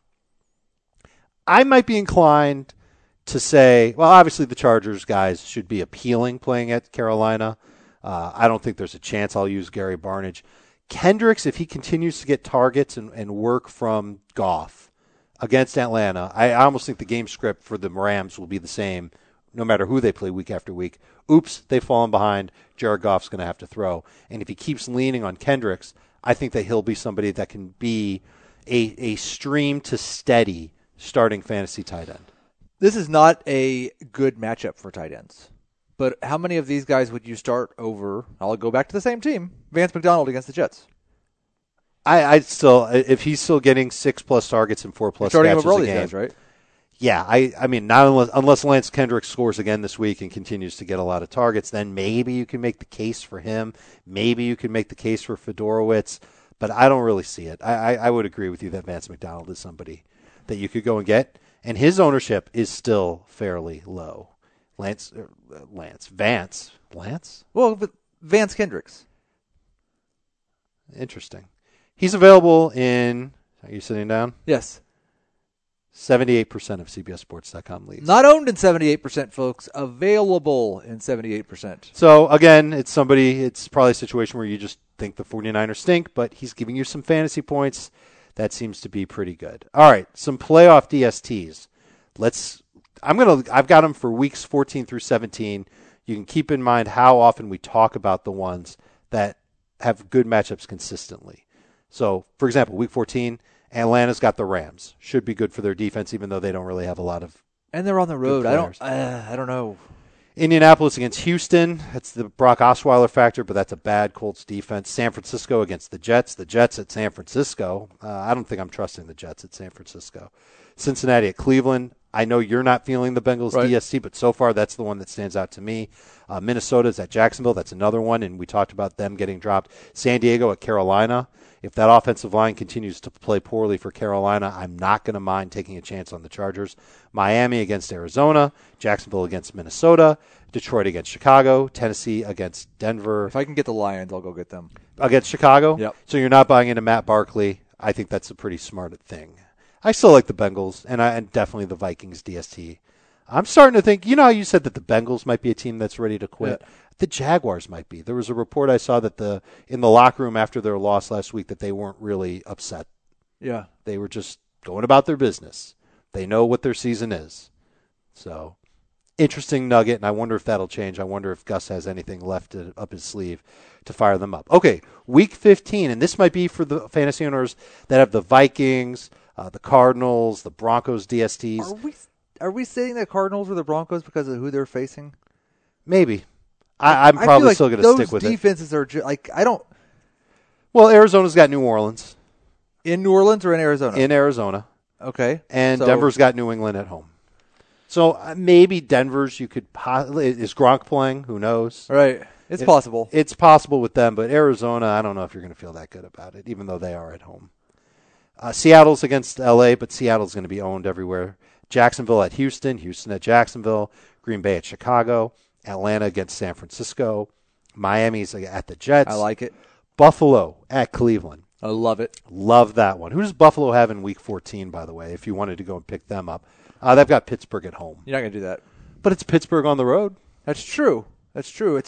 I might be inclined to say, well, obviously the Chargers guys should be appealing playing at Carolina. I don't think there's a chance I'll use Gary Barnidge. Kendricks, if he continues to get targets and work from Goff against Atlanta, I almost think the game script for the Rams will be the same no matter who they play week after week. Oops, they've fallen behind. Jared Goff's going to have to throw. And if he keeps leaning on Kendricks, I think that he'll be somebody that can be a stream to steady starting fantasy tight end.
This is not a good matchup for tight ends. But how many of these guys would you start over? I'll go back to the same team. Vance McDonald against the Jets.
I still, if he's still getting 6+ targets and 4+ catches
starting over all
a
these
game,
guys, right?
Yeah, I mean, not unless Lance Kendricks scores again this week and continues to get a lot of targets, then maybe you can make the case for him. Maybe you can make the case for Fedorowicz, but I don't really see it. I would agree with you that Vance McDonald is somebody that you could go and get, and his ownership is still fairly low. Vance?
Well, but Vance Kendricks.
Interesting. He's available in, are you sitting down?
Yes.
78% of CBSSports.com leagues.
Not owned in 78%, folks. Available in 78%.
So, again, it's probably a situation where you just think the 49ers stink, but he's giving you some fantasy points. That seems to be pretty good. All right, some playoff DSTs. I've got them for weeks 14 through 17. You can keep in mind how often we talk about the ones that have good matchups consistently. So, for example, week 14, Atlanta's got the Rams. Should be good for their defense, even though they don't really have a lot of.
And they're on the road. I don't know.
Indianapolis against Houston. That's the Brock Osweiler factor, but that's a bad Colts defense. San Francisco against the Jets. The Jets at San Francisco. I don't think I'm trusting the Jets at San Francisco. Cincinnati at Cleveland. I know you're not feeling the Bengals
right.
DST, but so far that's the one that stands out to me. Minnesota's at Jacksonville. That's another one, and we talked about them getting dropped. San Diego at Carolina. If that offensive line continues to play poorly for Carolina, I'm not going to mind taking a chance on the Chargers. Miami against Arizona, Jacksonville against Minnesota, Detroit against Chicago, Tennessee against Denver.
If I can get the Lions, I'll go get them.
Against Chicago?
Yep.
So you're not buying into Matt Barkley. I think that's a pretty smart thing. I still like the Bengals, and definitely the Vikings DST. I'm starting to think, you know how you said that the Bengals might be a team that's ready to quit? Yeah. The Jaguars might be. There was a report I saw that in the locker room after their loss last week that they weren't really upset.
Yeah.
They were just going about their business. They know what their season is. So, interesting nugget, and I wonder if that'll change. I wonder if Gus has anything left up his sleeve to fire them up. Okay, Week 15, and this might be for the fantasy owners that have the Vikings, the Cardinals, the Broncos DSTs.
Are we saying the Cardinals or the Broncos because of who they're facing?
Maybe. I'm probably still going to stick with it.
Those defenses are I don't.
Well, Arizona's got New Orleans.
In New Orleans or in Arizona?
In Arizona.
Okay.
And Denver's got New England at home. So maybe Denver's you could is Gronk playing? Who knows?
Right. It's possible.
It's possible with them, but Arizona, I don't know if you're going to feel that good about it, even though they are at home. Seattle's against L.A., but Seattle's going to be owned everywhere. Jacksonville at Houston, Houston at Jacksonville, Green Bay at Chicago, Atlanta against San Francisco, Miami's at the Jets.
I like it.
Buffalo at Cleveland.
I love it.
Love that one. Who does Buffalo have in Week 14, by the way, if you wanted to go and pick them up? They've got Pittsburgh at home.
You're not going to do that.
But it's Pittsburgh on the road.
That's true. That's true.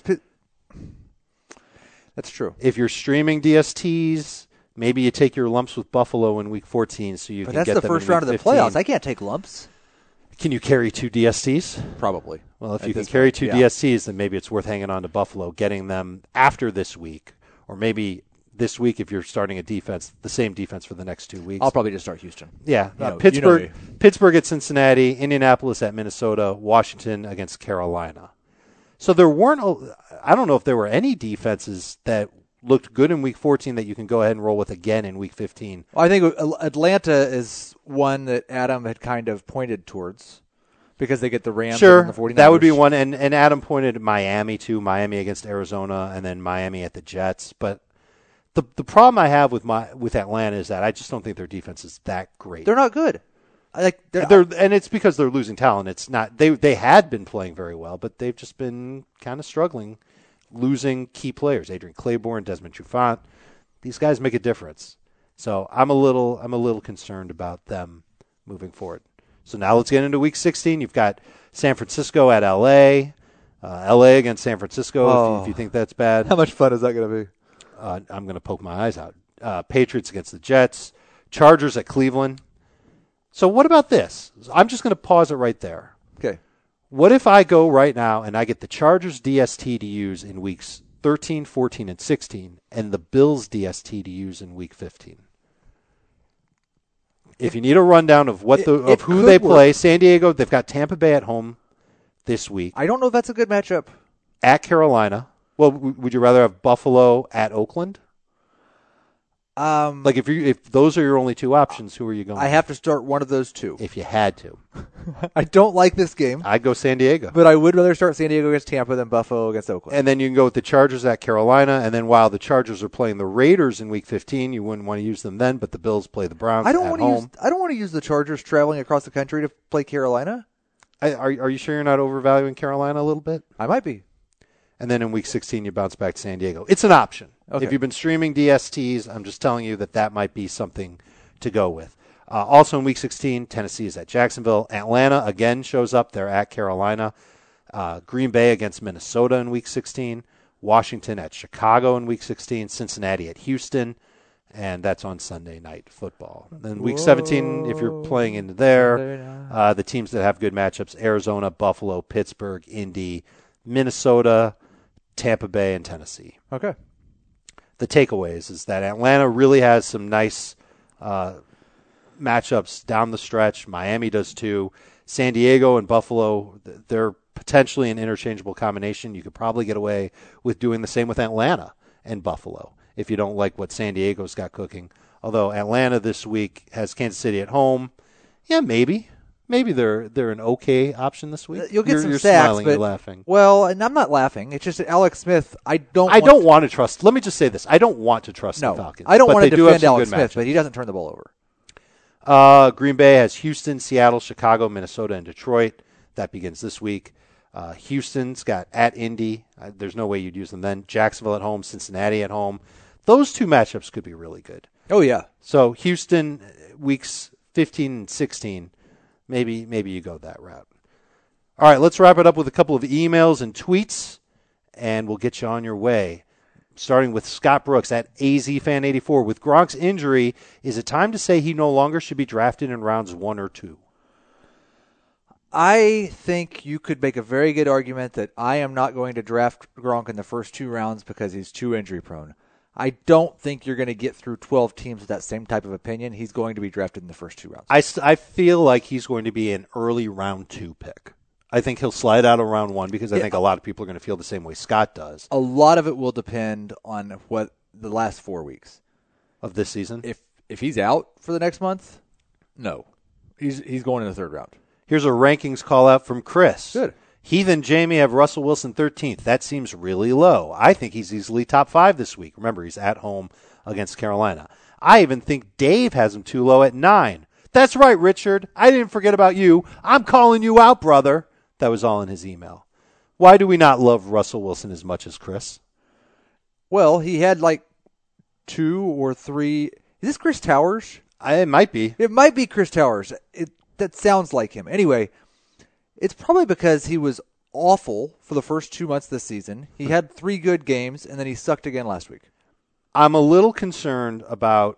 That's true.
If you're streaming DSTs, maybe you take your lumps with Buffalo in Week 14 so you can get them in Week 15.
But that's the first round of the playoffs. I can't take lumps.
Can you carry 2 DSTs?
Probably.
Well, if you can carry 2 DSTs, then maybe it's worth hanging on to Buffalo, getting them after this week, or maybe this week if you're starting a defense, the same defense for the next 2 weeks.
I'll probably just start Houston.
Yeah. Pittsburgh at Cincinnati, Indianapolis at Minnesota, Washington against Carolina. So there weren't, I don't know if there were any defenses that looked good in Week 14 that you can go ahead and roll with again in Week 15.
Well, I think Atlanta is one that Adam had kind of pointed towards because they get the Rams and the 49ers.
That would be one. And Adam pointed Miami too, Miami against Arizona, and then Miami at the Jets. But the problem I have with Atlanta is that I just don't think their defense is that great.
They're not good.
And it's because they're losing talent. It's not they had been playing very well, but they've just been kind of struggling. Losing key players, Adrian Claiborne, Desmond Trufant. These guys make a difference. So I'm a little concerned about them moving forward. So now let's get into Week 16. You've got San Francisco at L.A., L.A. against San Francisco, if you think that's bad.
How much fun is that going to be?
I'm going to poke my eyes out. Patriots against the Jets, Chargers at Cleveland. So what about this? I'm just going to pause it right there.
Okay.
What if I go right now and I get the Chargers DST to use in weeks 13, 14, and 16, and the Bills DST to use in Week 15? If you need a rundown of who they play, San Diego, they've got Tampa Bay at home this week.
I don't know if that's a good matchup.
At Carolina. Well, would you rather have Buffalo at Oakland? If those are your only 2 options, who are you going?
I have to start one of those 2.
If you had to.
I don't like this game.
I'd go San Diego.
But I would rather start San Diego against Tampa than Buffalo against Oakland.
And then you can go with the Chargers at Carolina, and then while the Chargers are playing the Raiders in Week 15, you wouldn't want to use them then, but the Bills play the Browns at home.
I don't want to use the Chargers traveling across the country to play Carolina.
Are you sure you're not overvaluing Carolina a little bit?
I might be.
And then in Week 16, you bounce back to San Diego. It's an option.
Okay.
If you've been streaming DSTs, I'm just telling you that might be something to go with. Also in Week 16, Tennessee is at Jacksonville. Atlanta again shows up. They're at Carolina. Green Bay against Minnesota in Week 16. Washington at Chicago in Week 16. Cincinnati at Houston. And that's on Sunday Night Football. Then Week 17, if you're playing into there, the teams that have good matchups, Arizona, Buffalo, Pittsburgh, Indy, Minnesota, Tampa Bay, and Tennessee.
Okay.
The takeaways is that Atlanta really has some nice matchups down the stretch. Miami does too. San Diego and Buffalo, they're potentially an interchangeable combination. You could probably get away with doing the same with Atlanta and Buffalo if you don't like what San Diego's got cooking. Although Atlanta this week has Kansas City at home. Yeah, maybe. Maybe they're an okay option this week.
You'll get
you're,
some
you're
sacks,
smiling,
but
you're laughing.
Well, and I'm not laughing. It's just that Alex Smith. I don't
want to trust. Let me just say this: I don't want to trust the Falcons.
I don't
but
want to
they do have
defend
some
Alex
good
Smith,
matchups.
but he doesn't turn the ball over.
Green Bay has Houston, Seattle, Chicago, Minnesota, and Detroit. That begins this week. Houston's got at Indy. There's no way you'd use them then. Jacksonville at home, Cincinnati at home. Those two matchups could be really good.
Oh, yeah.
So Houston, weeks 15 and 16, maybe you go that route. All right, let's wrap it up with a couple of emails and tweets, and we'll get you on your way. Starting with Scott Brooks at AZFan84. With Gronk's injury, is it time to say he no longer should be drafted in rounds 1 or 2?
I think you could make a very good argument that I am not going to draft Gronk in the first 2 rounds because he's too injury prone. I don't think you're going to get through 12 teams with that same type of opinion. He's going to be drafted in the first 2 rounds.
I feel like he's going to be an early round 2 pick. I think he'll slide out of round 1 because I think a lot of people are going to feel the same way Scott does.
A lot of it will depend on what the last 4 weeks
of this season.
If he's out for the next month, no. He's going in the 3rd round.
Here's a rankings call out from Chris.
Good.
Heath and Jamie have Russell Wilson 13th. That seems really low. I think he's easily top 5 this week. Remember, he's at home against Carolina. I even think Dave has him too low at 9. That's right, Richard. I didn't forget about you. I'm calling you out, brother. That was all in his email. Why do we not love Russell Wilson as much as Chris?
Well, he had like 2 or 3. Is this Chris Towers?
It might be.
It might be Chris Towers. That sounds like him. Anyway, it's probably because he was awful for the first 2 months this season. He had 3 good games, and then he sucked again last week.
I'm a little concerned about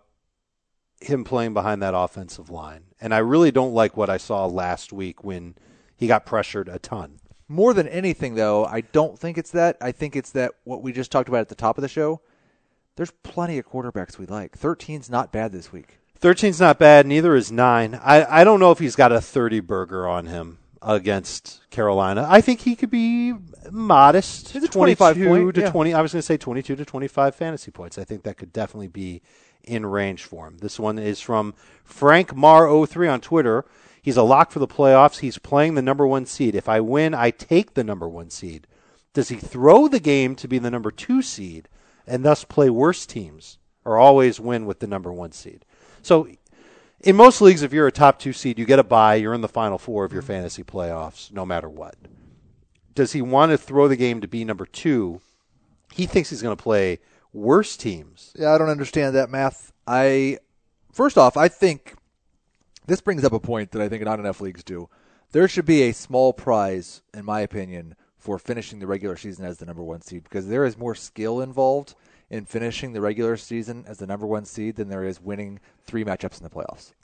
him playing behind that offensive line, and I really don't like what I saw last week when he got pressured a ton.
More than anything, though, I don't think it's that. I think it's that what we just talked about at the top of the show. There's plenty of quarterbacks we like. 13's not bad this week.
13's not bad. Neither is 9. I don't know if he's got a 30 burger on him against Carolina. I think he could be modest.
He's a 25 point,
to 20. I was going to say 22 to 25 fantasy points. I think that could definitely be in range for him. This one is from Frank Mar03 on Twitter. He's a lock for the playoffs. He's playing the number 1 seed. If I win, I take the number 1 seed. Does he throw the game to be the number 2 seed and thus play worse teams or always win with the number 1 seed? So in most leagues, if you're a top 2 seed, you get a bye. You're in the final 4 of your fantasy playoffs no matter what. Does he want to throw the game to be number 2? He thinks he's going to play worse teams.
Yeah, I don't understand that math. First off, I think this brings up a point that I think not enough leagues do. There should be a small prize, in my opinion, for finishing the regular season as the number 1 seed because there is more skill involved in finishing the regular season as the number 1 seed than there is winning 3 matchups in the playoffs.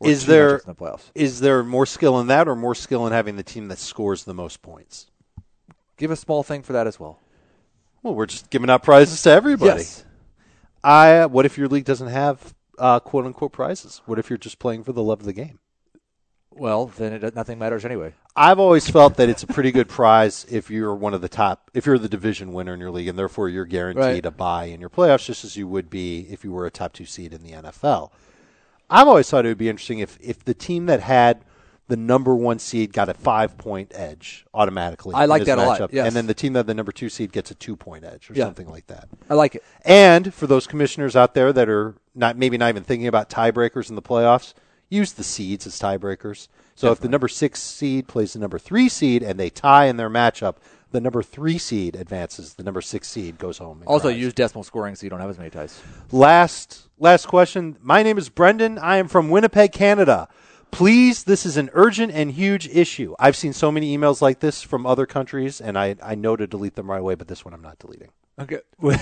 Is there more skill in that or more skill in having the team that scores the most points?
Give a small thing for that as well.
Well, we're just giving out prizes to everybody.
Yes.
What if your league doesn't have quote-unquote prizes? What if you're just playing for the love of the game?
Well, then nothing matters anyway.
I've always felt that it's a pretty good prize if you're if you're the division winner in your league, and therefore you're guaranteed a bye in your playoffs, just as you would be if you were a top 2 seed in the NFL. I've always thought it would be interesting if the team that had the number 1 seed got a 5-point edge automatically.
I like that a lot. Yes.
And then the team that had the number 2 seed gets a 2-point edge or something like that.
I like it.
And for those commissioners out there that are maybe not even thinking about tiebreakers in the playoffs, use the seeds as tiebreakers. So if the number 6 seed plays the number 3 seed and they tie in their matchup, the number 3 seed advances. The number 6 seed goes home.
Also, use decimal scoring so you don't have as many ties.
Last question. My name is Brendan. I am from Winnipeg, Canada. Please, this is an urgent and huge issue. I've seen so many emails like this from other countries, and I know to delete them right away, but this one I'm not deleting.
Okay.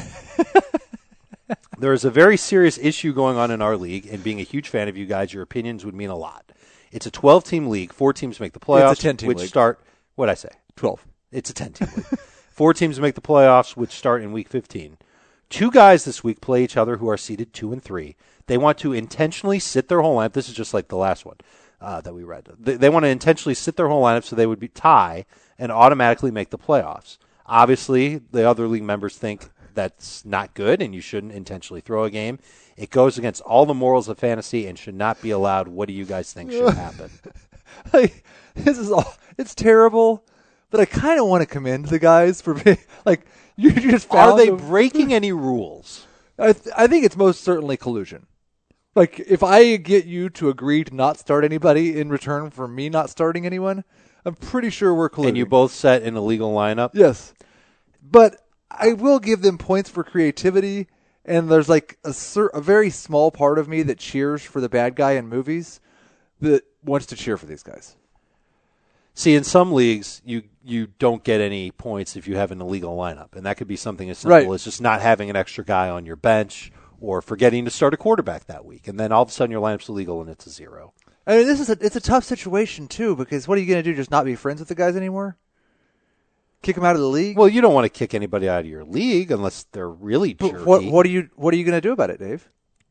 There is a very serious issue going on in our league, and being a huge fan of you guys, your opinions would mean a lot. It's a 12-team league. 4 teams make the playoffs.
It's a 10-team
which
league.
Start, what'd I say?
12.
It's a 10-team league. 4 teams make the playoffs, which start in Week 15. 2 guys this week play each other who are seeded 2 and 3. They want to intentionally sit their whole lineup. This is just like the last one that we read. They want to intentionally sit their whole lineup so they would tie and automatically make the playoffs. Obviously, the other league members think that's not good and you shouldn't intentionally throw a game. It goes against all the morals of fantasy and should not be allowed. What do you guys think should happen?
Like, this is all. It's terrible, but I kind of want to commend the guys for being like. You just found
Are they
them.
breaking any rules?
I think it's most certainly collusion. Like, if I get you to agree to not start anybody in return for me not starting anyone, I'm pretty sure we're colluding.
And you both set an illegal lineup?
Yes. But I will give them points for creativity, and there's like a very small part of me that cheers for the bad guy in movies that wants to cheer for these guys.
See, in some leagues, you don't get any points if you have an illegal lineup, and that could be something as simple as just not having an extra guy on your bench or forgetting to start a quarterback that week, and then all of a sudden your lineup's illegal and it's a 0.
I mean, it's a tough situation too, because what are you going to do? Just not be friends with the guys anymore? Kick them out of the league?
Well, you don't want to kick anybody out of your league unless they're really jerky.
What are you going to do about it, Dave?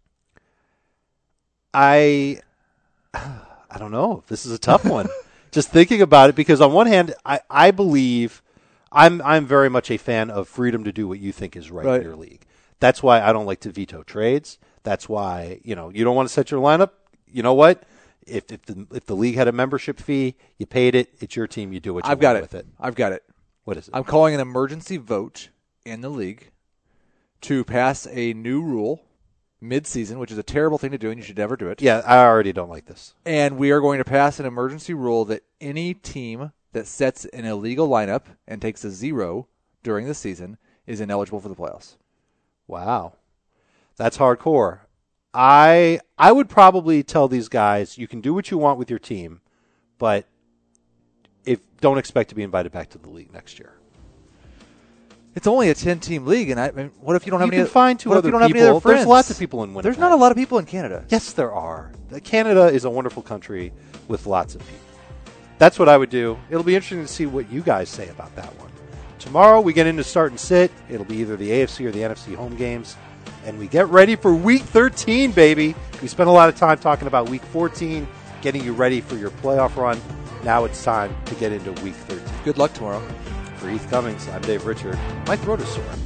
I don't know. This is a tough one. Just thinking about it, because on one hand, I believe I'm very much a fan of freedom to do what you think is right in your league. That's why I don't like to veto trades. That's why you don't want to set your lineup. You know what? If the league had a membership fee, you paid it. It's your team. You do what you want with it.
I've got it.
What is it?
I'm calling an emergency vote in the league to pass a new rule mid-season, which is a terrible thing to do, and you should never do it.
Yeah, I already don't like this.
And we are going to pass an emergency rule that any team that sets an illegal lineup and takes a 0 during the season is ineligible for the playoffs.
Wow. That's hardcore. I would probably tell these guys, you can do what you want with your team, but don't expect to be invited back to the league next year.
It's only a 10-team league, and what if you don't have any?
You can find two other
people.
Have
friends?
There's lots of people in Winnipeg.
There's not a lot of people in Canada.
Yes, there are. Canada is a wonderful country with lots of people. That's what I would do. It'll be interesting to see what you guys say about that one. Tomorrow we get into start and sit. It'll be either the AFC or the NFC home games. And we get ready for Week 13, baby. We spent a lot of time talking about Week 14, getting you ready for your playoff run. Now it's time to get into Week 13.
Good luck tomorrow.
For Heath Cummings, I'm Dave Richard. My throat is sore.